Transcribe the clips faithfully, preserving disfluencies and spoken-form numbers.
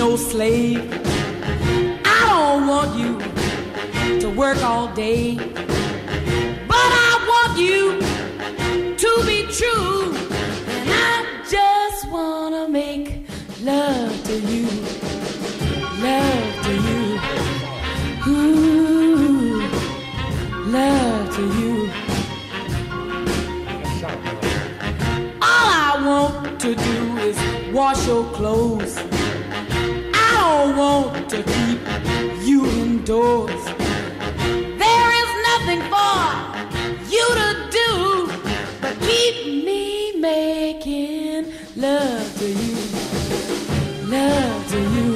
no slave. I don't want you to work all day, but I want you to be true. And I just wanna make love to you, love to you, ooh, love to you. All I want to do is wash your clothes. I don't want to keep you indoors. There is nothing for you to do but keep me making love to you, love to you,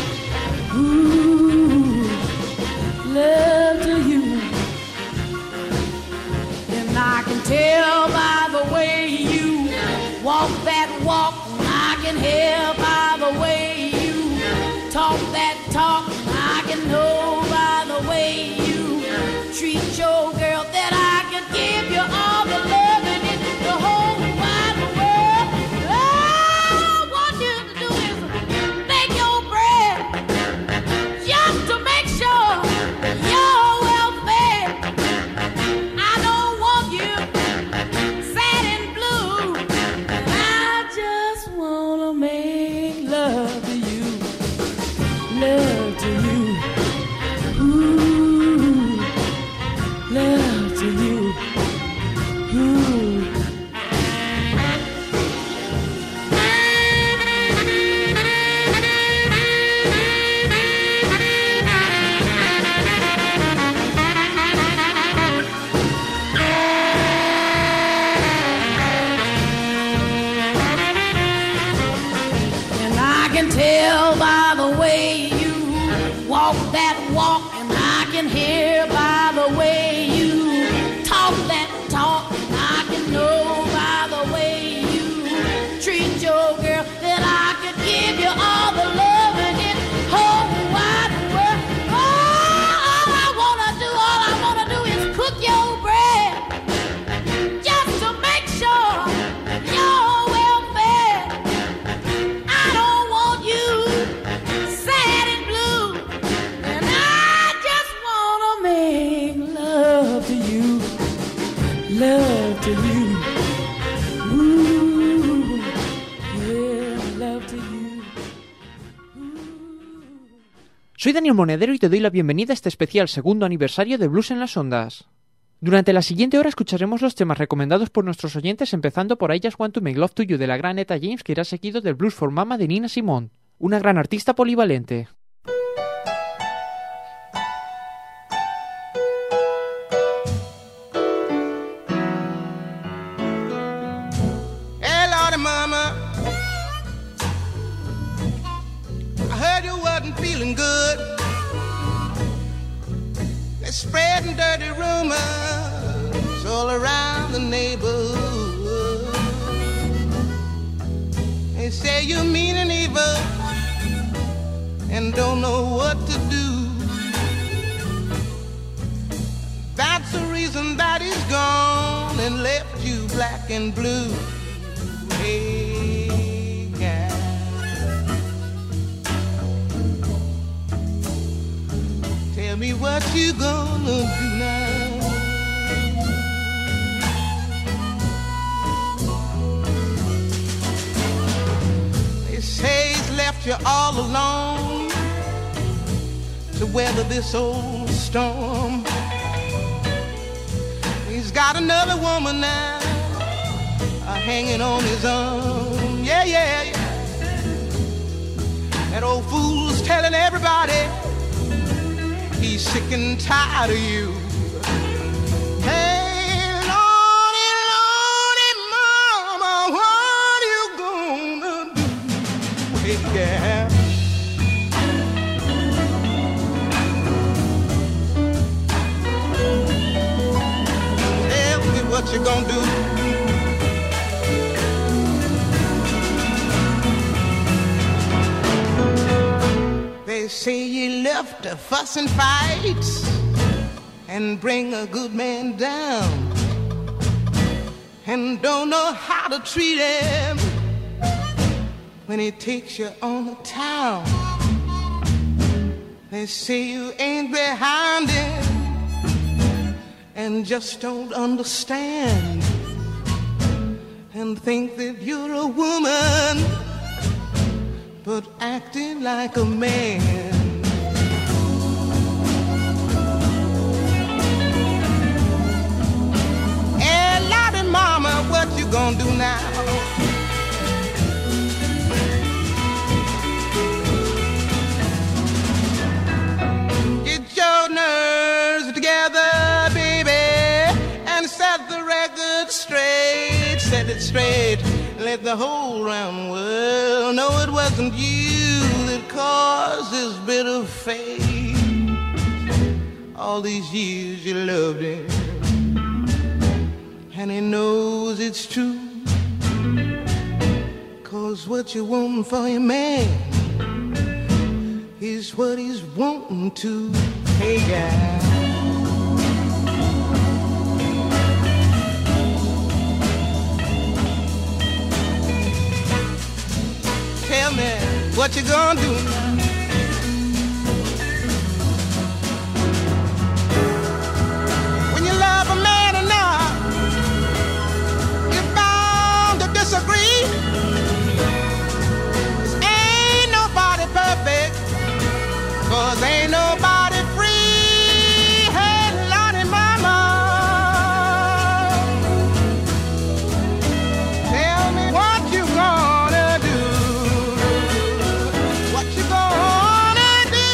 ooh, love to you. And I can tell by the way you walk that walk, I can hear by the way you talk that talk, I can know by the way you treat your girl that I can give you all the love in it, the whole wide world. All I want you to do is make your bread, just to make sure you're well fed. I don't want you sad and blue, and I just wanna make love to you, love to you, ooh, love to you, ooh. And I can tell by the way you walk that walk, and I can hear by the way you talk that talk, and I can know by the way you treat your girl that I could give you all the love in it whole wide world. Oh, all I wanna do, all I wanna do is cook your bread, just to make sure you're well fed. I don't want you sad and blue, and I just wanna make love to you, love to you, ooh, yeah, love to you, ooh. Soy Daniel Monedero y te doy la bienvenida a este especial segundo aniversario de Blues en las Ondas. Durante la siguiente hora escucharemos los temas recomendados por nuestros oyentes, empezando por I Just Want to Make Love to You de la gran Etta James, que irá seguido del Blues for Mama de Nina Simone, una gran artista polivalente. Hey, Lordy Mama, I heard you wasn't feeling good. They're spreading dirty rumors all around the neighborhood. They say you're mean and evil and don't know what to do. That's the reason that he's gone and left you black and blue. Hey, gal, tell me what you gonna do now. They say he's left you all alone to weather this old storm. He's got another woman now uh, hanging on his arm. Yeah, yeah, yeah. That old fool's telling everybody he's sick and tired of you. Hey, Lordy, Lordy, Mama, what you gonna do? Hey, yeah. Tell me what you gonna do. They say you left to fuss and fight and bring a good man down, and don't know how to treat him when he takes you on the town. They say you ain't behind it and just don't understand and think that you're a woman but acting like a man. Hey, Lottie mama, what you gonna do now? Your nerves together, baby, and set the record straight, set it straight, let the whole round world know it wasn't you that caused this bitter fate. All these years you loved him, and he knows it's true, 'cause what you want for your man is what he's wanting to. Hey, guy. Tell me what you gonna do now. When you love a man enough, you're bound to disagree. 'Cause ain't nobody perfect, 'cause ain't nobody free. Hey, Lottie mama, tell me what you gonna do. What you gonna do?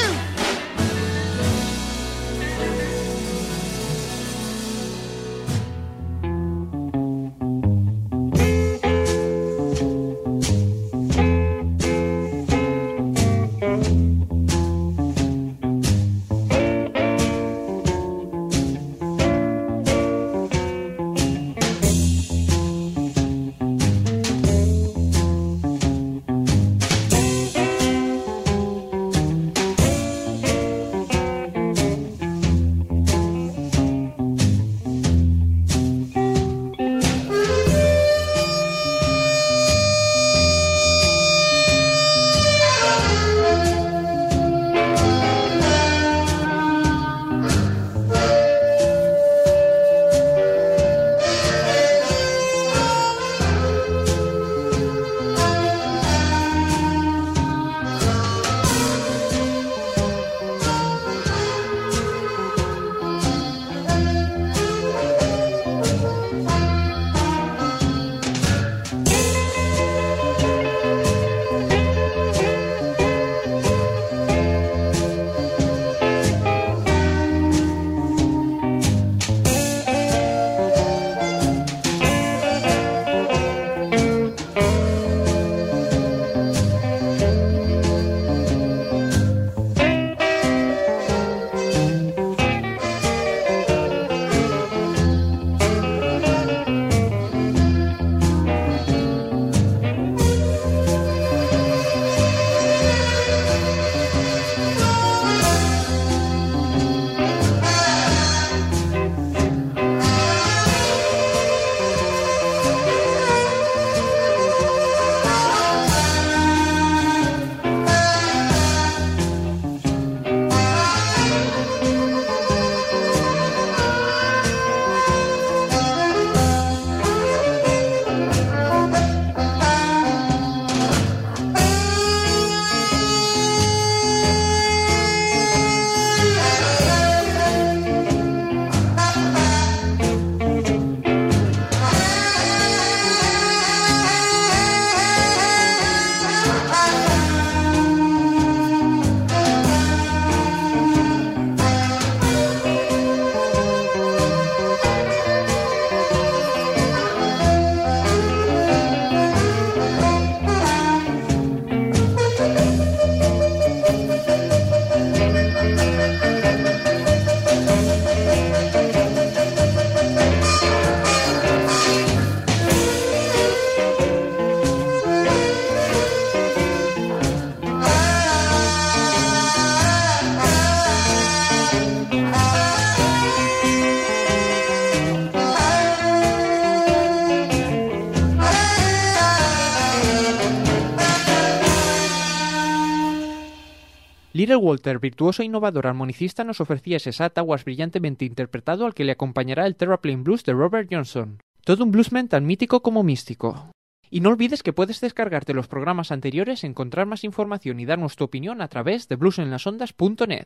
Little Walter, virtuoso e innovador armonicista, nos ofrecía ese Sad Hours brillantemente interpretado al que le acompañará el Terraplane Blues de Robert Johnson. Todo un bluesman tan mítico como místico. Y no olvides que puedes descargarte los programas anteriores, encontrar más información y darnos tu opinión a través de blues en las ondas punto net.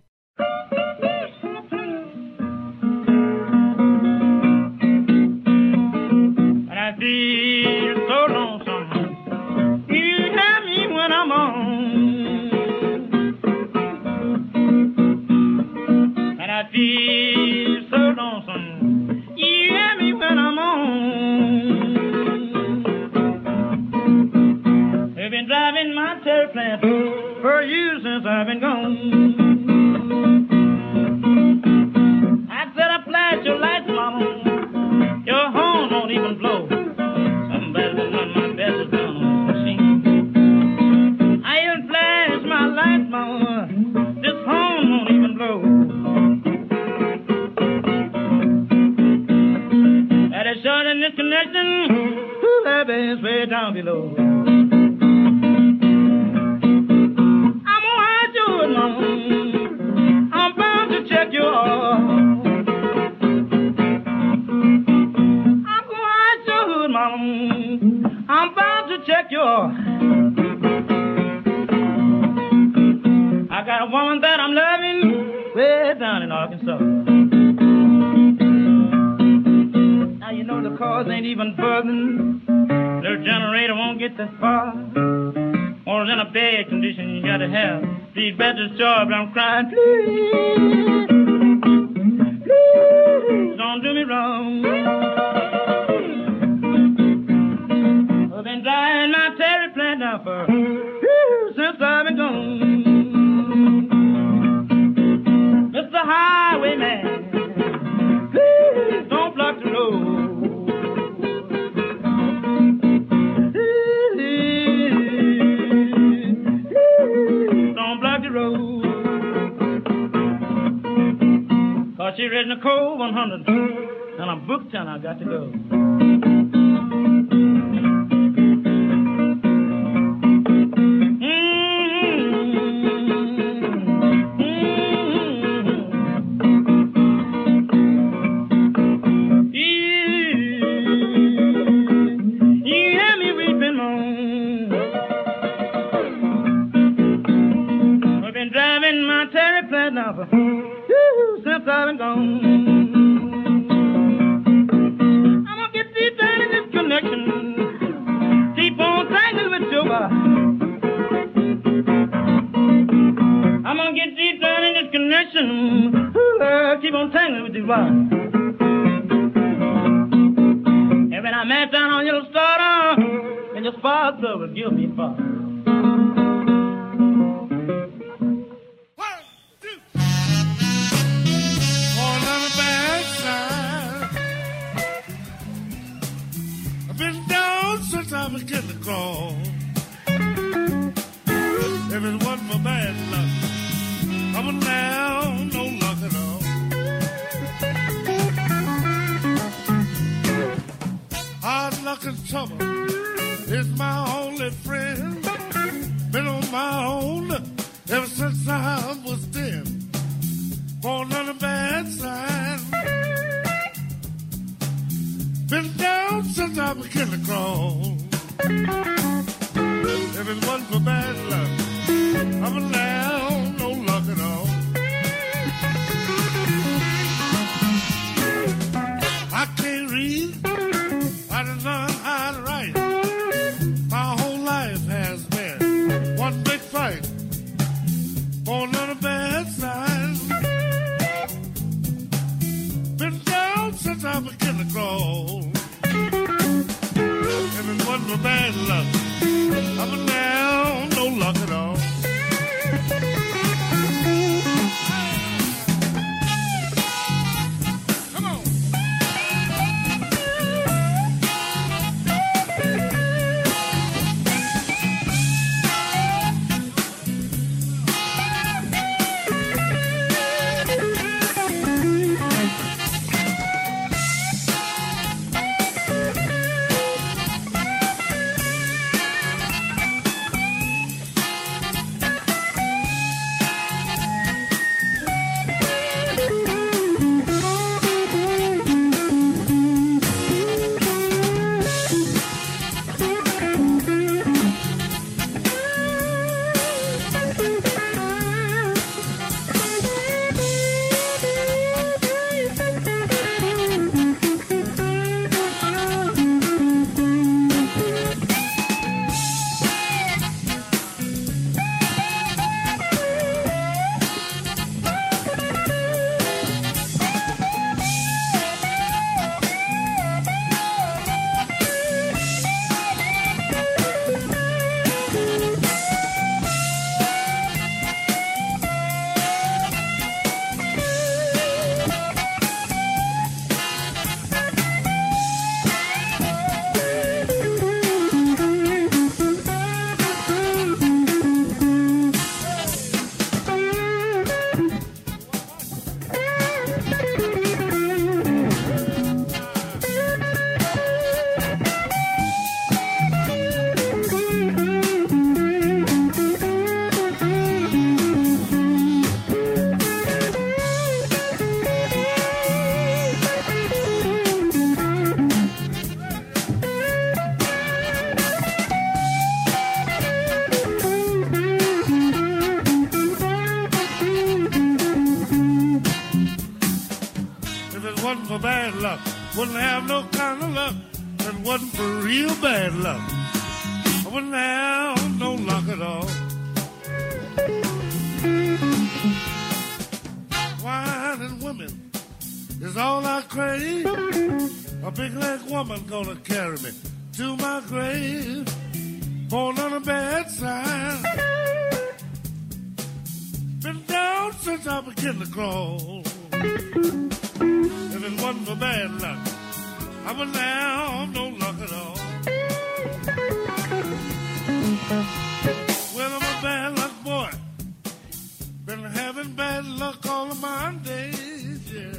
For you since I've been gone. I said I flash your lights, mama. Your horn won't even blow. Somebody will run my best down on this machine. I even flash my lights, mama. This horn won't even blow. That is short in this connection. Ooh, that bass way down below. I'm bound to check your heart. I'm gonna hide your hood, mama. I'm bound to check your heart. I got a woman that I'm loving way down in Arkansas. Now you know the cars ain't even buzzing. Little generator won't get that far. Or in a bad condition you gotta have these batteries charged, but I'm crying, please, please, don't do me wrong. I've been driving my Terry plant now for whew, since I've been gone. Mister Highwayman, please don't block the road. Cause she read Nicole one hundred, and I'm booked and I got to go. Since I've been gone, I'm gonna get deep down in this connection. Keep on tangling with your wife. I'm gonna get deep down in this connection. Ooh, keep on tangling with your wife. And when I met down on your starter, and your spark plug will give me fire. I'm getting the call. If it wasn't for bad luck, I would now no luck at all. Hard luck and trouble is my only friend. Been on my own ever since I was ten. Born on a bad side. Been down since I began to crawl. If it wasn't for bad luck, I'm allowed no luck at all. I can't read, I done learned how to write. My whole life has been one big fight. Born on a bad side. Been down since I began to crawl. If it wasn't for bad luck, I'm now no luck at all. Come on. wasn't for bad luck, wouldn't have no kind of luck. If it wasn't for real bad luck, I wouldn't have no luck at all. Wine and women is all I crave. A big leg woman gonna carry me to my grave. Born on a bad side. Been down since I began to crawl. If it wasn't for bad luck, I wouldn't have no luck at all. Well, I'm a bad luck boy. Been having bad luck all of my days, yeah.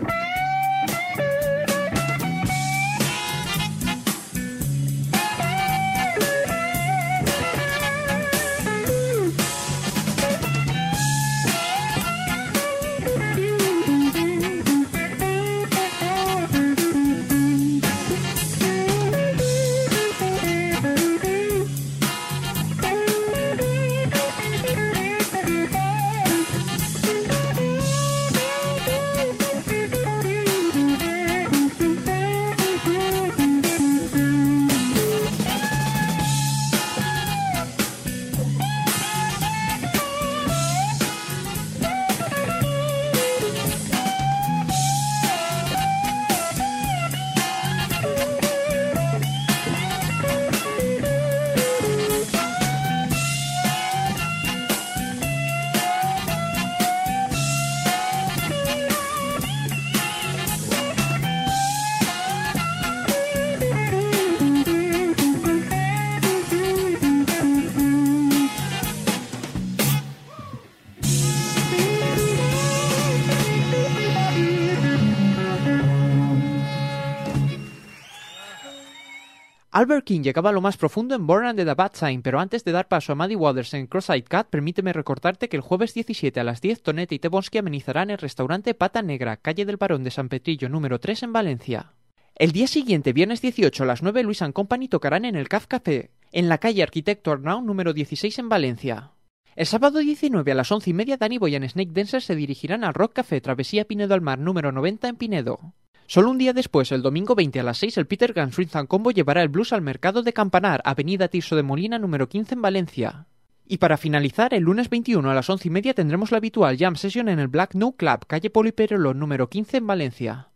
Albert King llegaba a lo más profundo en Born Under the Bad Sign, pero antes de dar paso a Muddy Waters en Cross-Eyed Cat, permíteme recordarte que el jueves diecisiete a las diez Tonete y Tebonsky amenizarán el restaurante Pata Negra, calle del Barón de San Petrillo número tres en Valencia. El día siguiente, viernes dieciocho a las nueve, Luis and Company tocarán en el Caf Café, en la calle Arquitecto Arnau número dieciséis en Valencia. El sábado diecinueve a las once y media, Danny Boy and Snake Dancer se dirigirán al Rock Café Travesía Pinedo al Mar número noventa en Pinedo. Solo un día después, el domingo veinte a las seis, el Peter Guns Rhythm and Combo llevará el blues al Mercado de Campanar, avenida Tirso de Molina número quince en Valencia. Y para finalizar, el lunes veintiuno a las once y media tendremos la habitual Jam Session en el Black No Club, calle Poliperolón número quince en Valencia.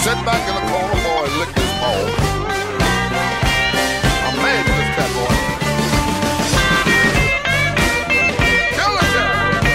sit back in the corner, boy, and lick his paw. I'm mad at this cat, boy. Kill the cat.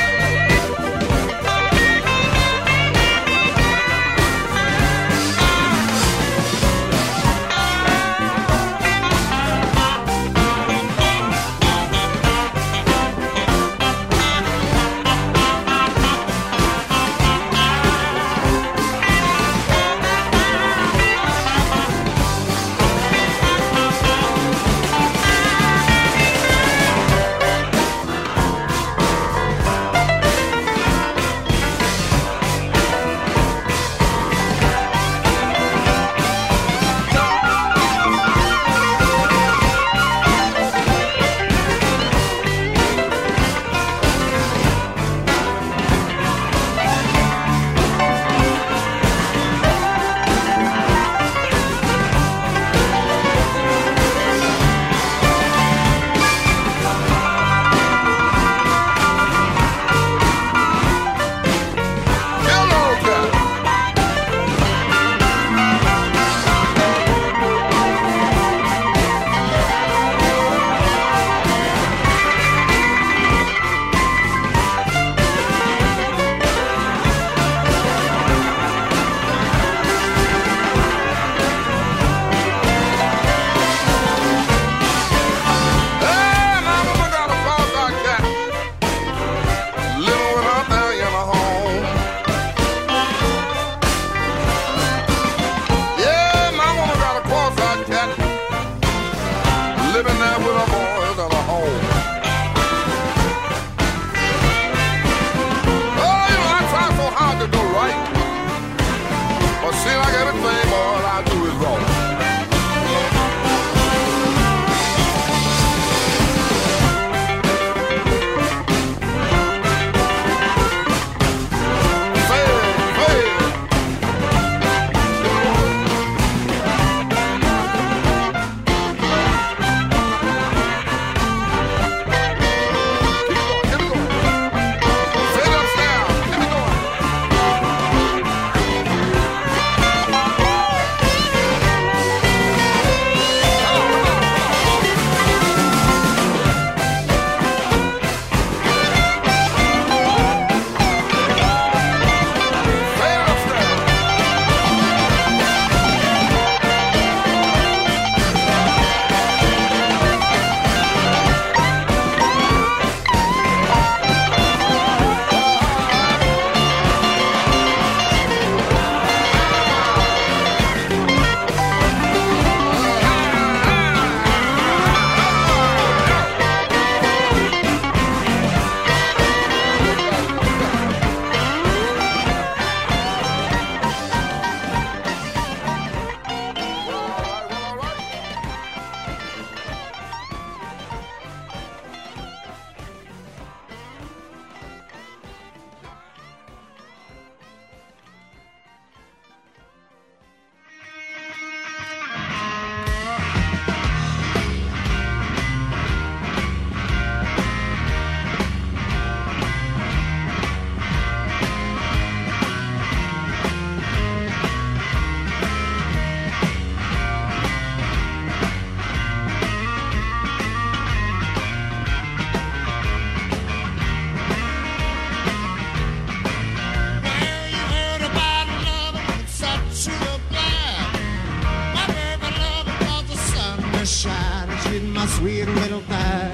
Sweet little thing,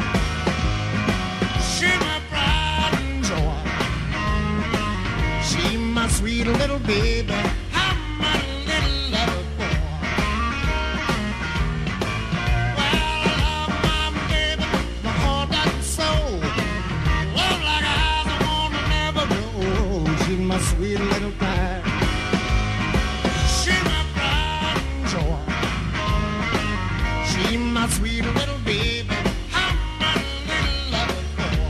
she my pride and joy. She my sweet little baby, I'm my little lover boy. Well, I love my baby, my heart and soul. Love like eyes I wanna never go. She my sweet little thing, she my pride and joy. She my sweet little baby, I'm my little lover boy.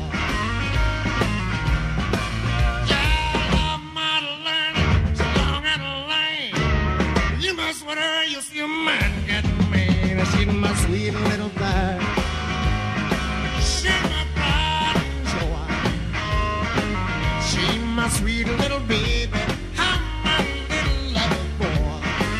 Yeah, I love my learning so long and lame. You mess with her, you see a man get mean. She's my sweet little thing. She's my pride and joy. She's my sweet little baby, I'm my little lover boy.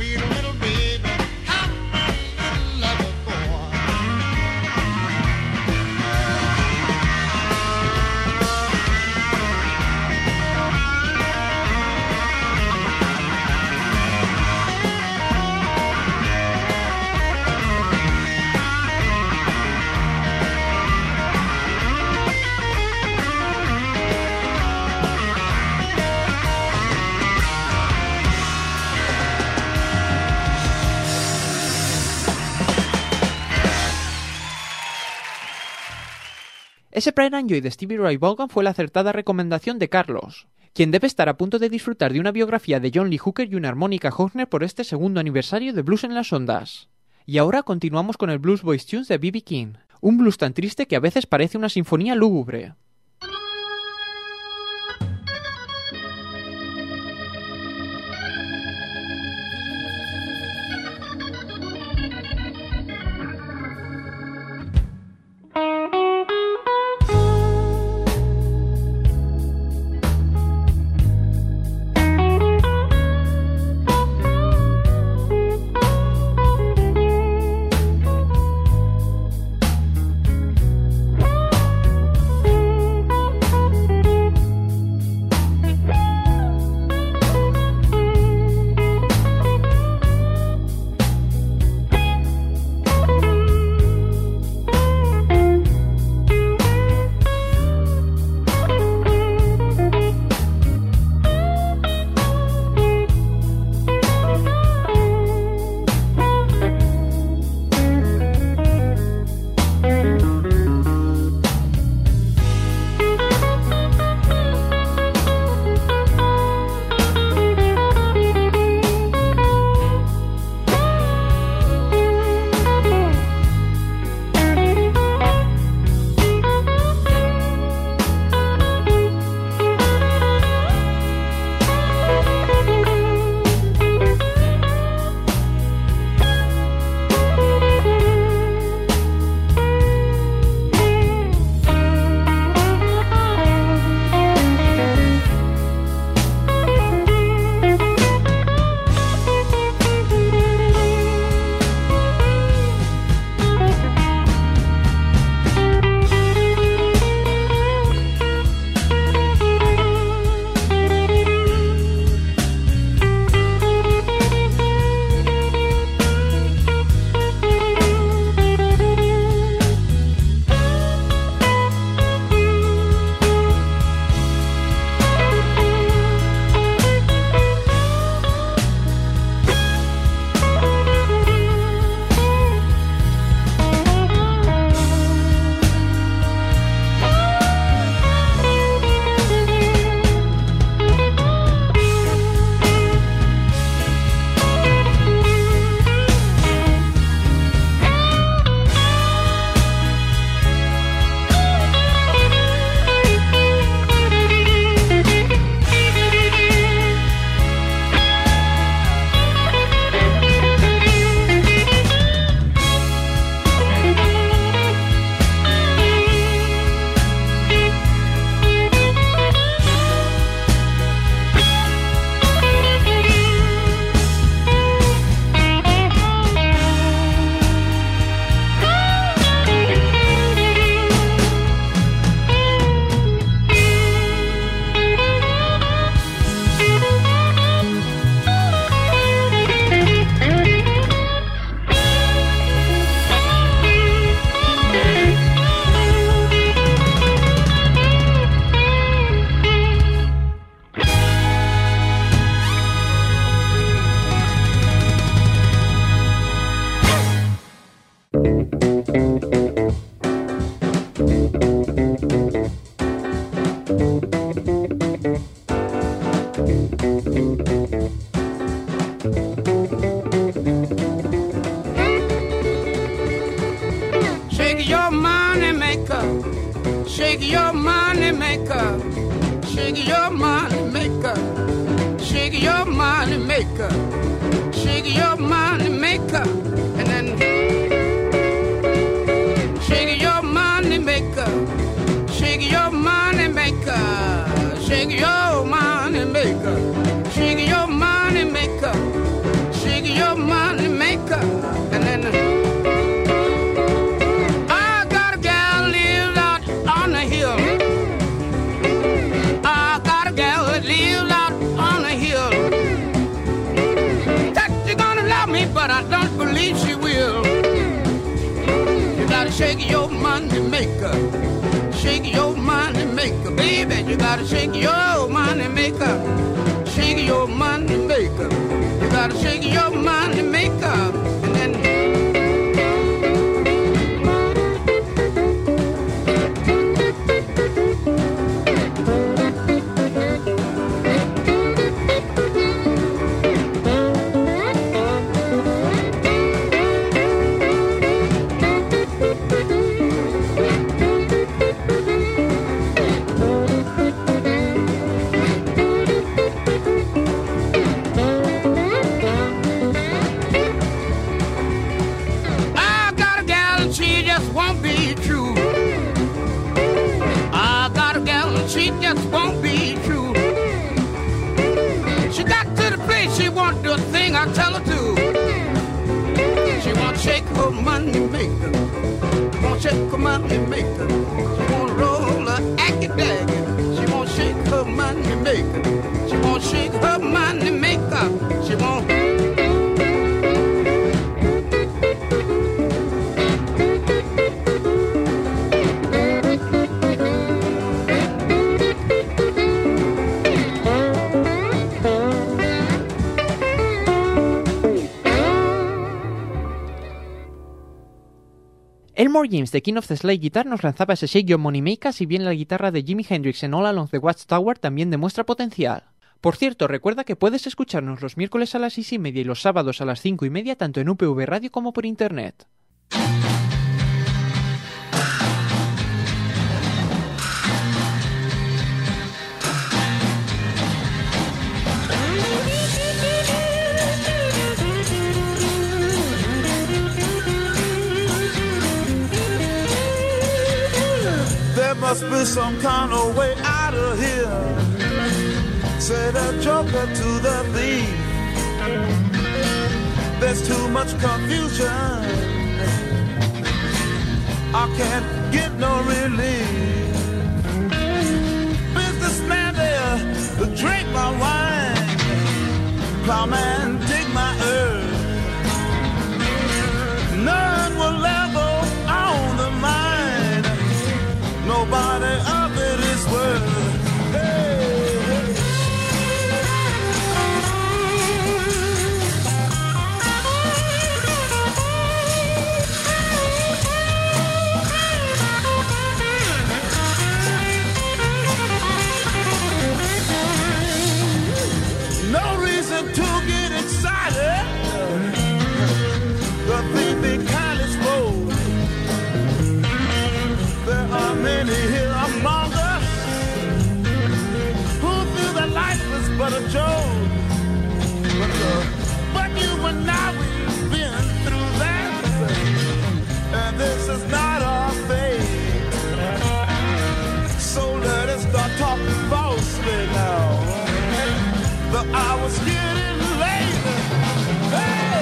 sweet little baby. I'm a little lover boy. Ese Pride and Joy de Stevie Ray Vaughan fue la acertada recomendación de Carlos, quien debe estar a punto de disfrutar de una biografía de John Lee Hooker y una armónica Hofner por este segundo aniversario de Blues en las Ondas. Y ahora continuamos con el Blues Boys Tunes de B B King, un blues tan triste que a veces parece una sinfonía lúgubre. Shake your money maker, shake your money maker, shake your money maker, shake your money maker, and then shake your money maker, shake your money maker, shake your money maker, shake your money maker, shake your your money maker. And then I got a gal lives out on the hill. I got a gal that lives out on the hill. That she's gonna love me, but I don't believe she will. You gotta shake your money maker. Shake your money maker, baby. You gotta shake your money maker. Shake your money maker. You gotta shake your money maker. And then I tell her to. She won't shake her money maker. Won't shake her money maker. She won't roll her acky daggy. She won't shake her money maker. She won't shake her money maker. She won't. Elmore James de King of the Slide Guitar nos lanzaba ese Shake Your Money Maker, si bien la guitarra de Jimi Hendrix en All Along the Watchtower también demuestra potencial. Por cierto, recuerda que puedes escucharnos los miércoles a las seis y media y los sábados a las cinco y media tanto en U P V Radio como por internet. There must be some kind of way out of here. Say the joker to the thief. There's too much confusion. I can't get no relief. Businessman there, drink my wine. Plowman, dig my earth. None will level on the mine. Nobody of it is worth. Hey, hey. No reason to get excited. The thief be kindly spoke. There are many here among us who feel that life is but a joke. But, uh, but you and I, we've been through that, and this is not our fate. So let us start talking falsely now. The hour's getting late. Hey!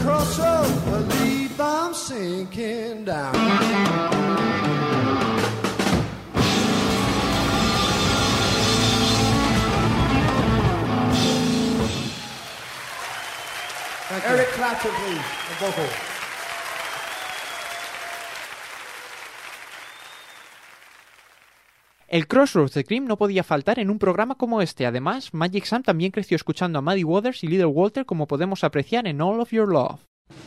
crossroads, believe I'm sinking down. Eric Clapton, please, the vocal. El Crossroads de Cream no podía faltar en un programa como este. Además, Magic Sam también creció escuchando a Muddy Waters y Little Walter, como podemos apreciar en All of Your Love.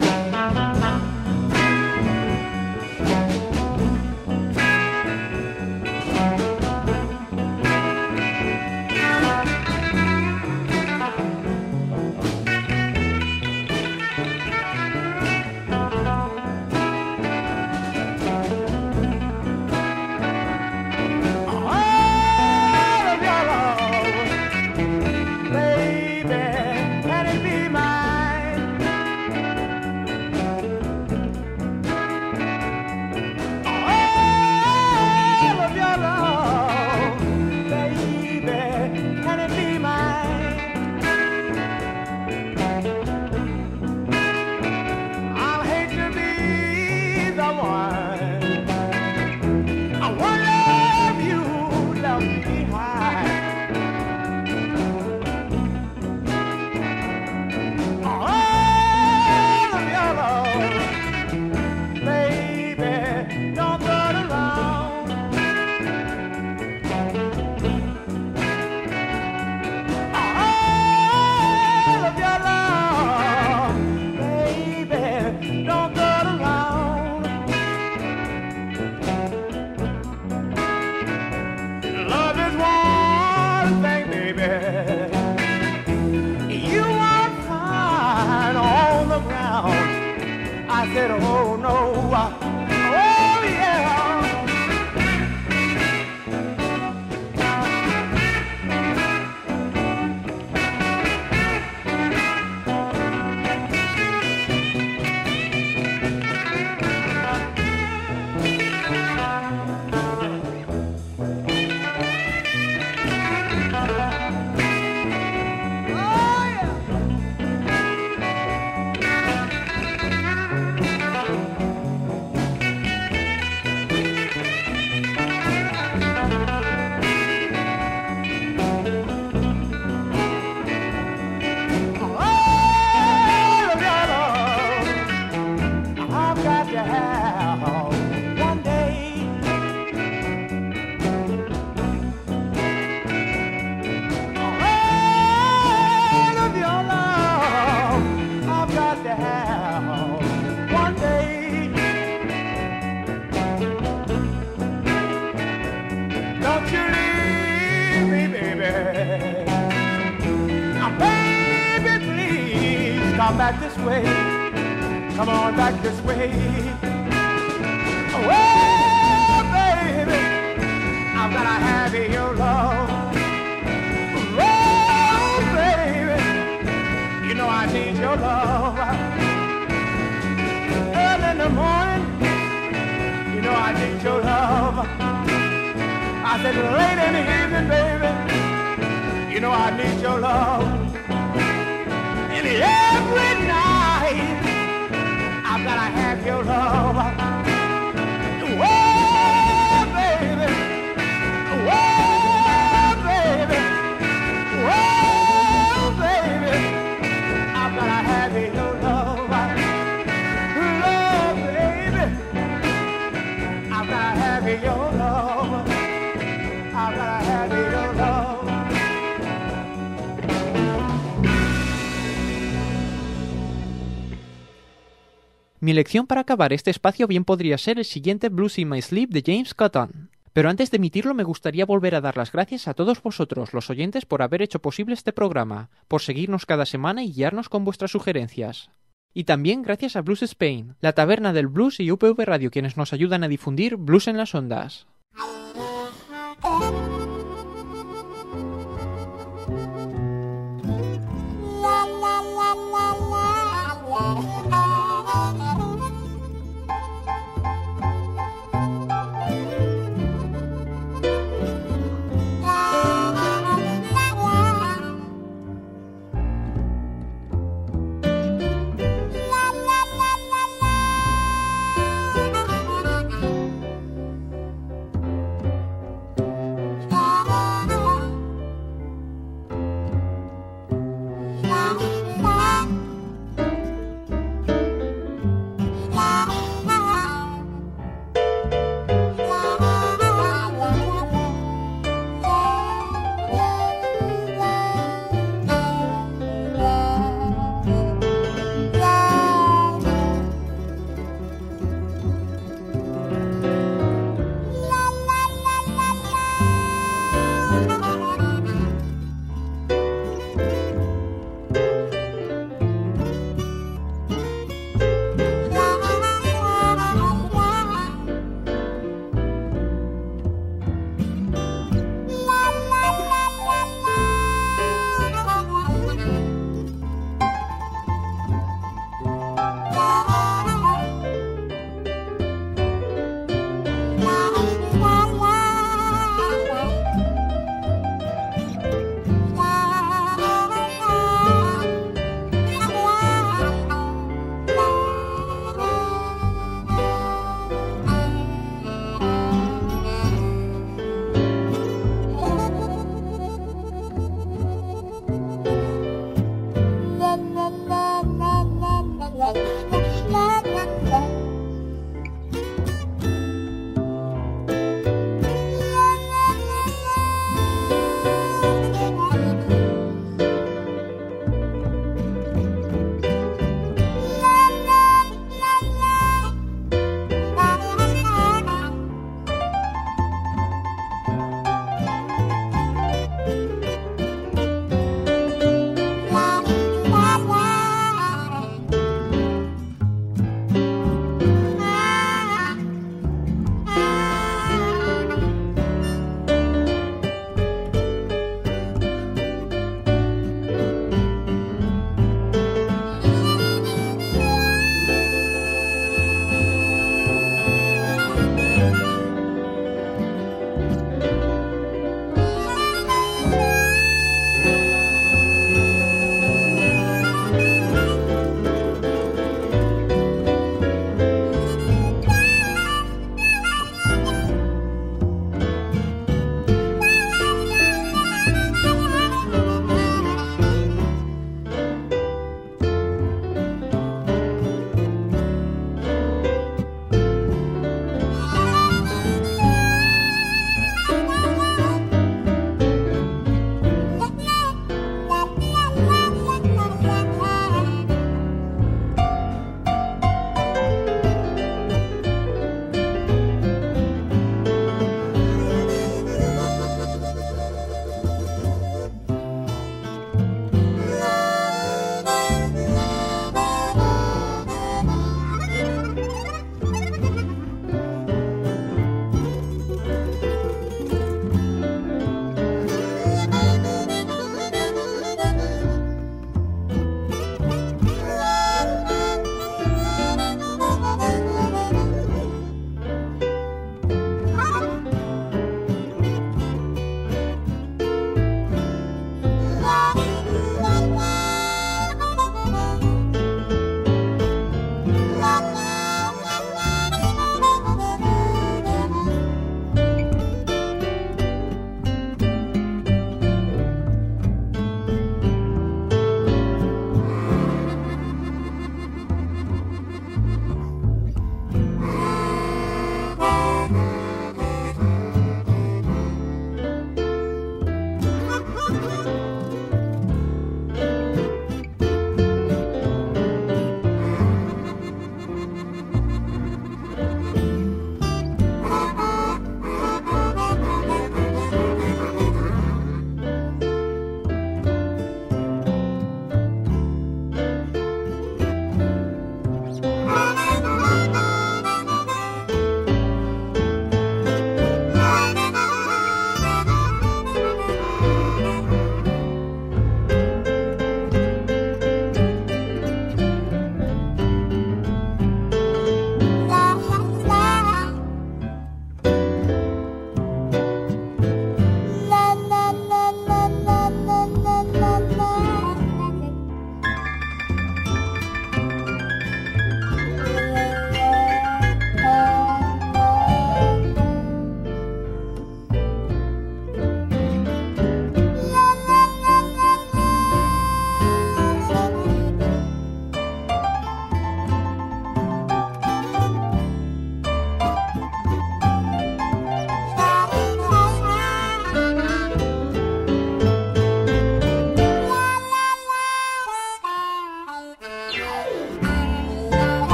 Come back this way. Come on back this way. Oh, baby, I've got to have your love. Oh, baby, you know I need your love. Early in the morning, you know I need your love. I said late in the evening, baby, you know I need your love. And every night, I've got to have your love. Whoa, baby. Whoa, baby. Whoa, baby. I've got to have your love. Love, baby. I've got to have your love. I've got to have your love. Mi elección para acabar este espacio bien podría ser el siguiente Blues in My Sleep de James Cotton. Pero antes de emitirlo me gustaría volver a dar las gracias a todos vosotros, los oyentes, por haber hecho posible este programa, por seguirnos cada semana y guiarnos con vuestras sugerencias. Y también gracias a Blues Spain, la Taberna del Blues y U P V Radio, quienes nos ayudan a difundir Blues en las Ondas.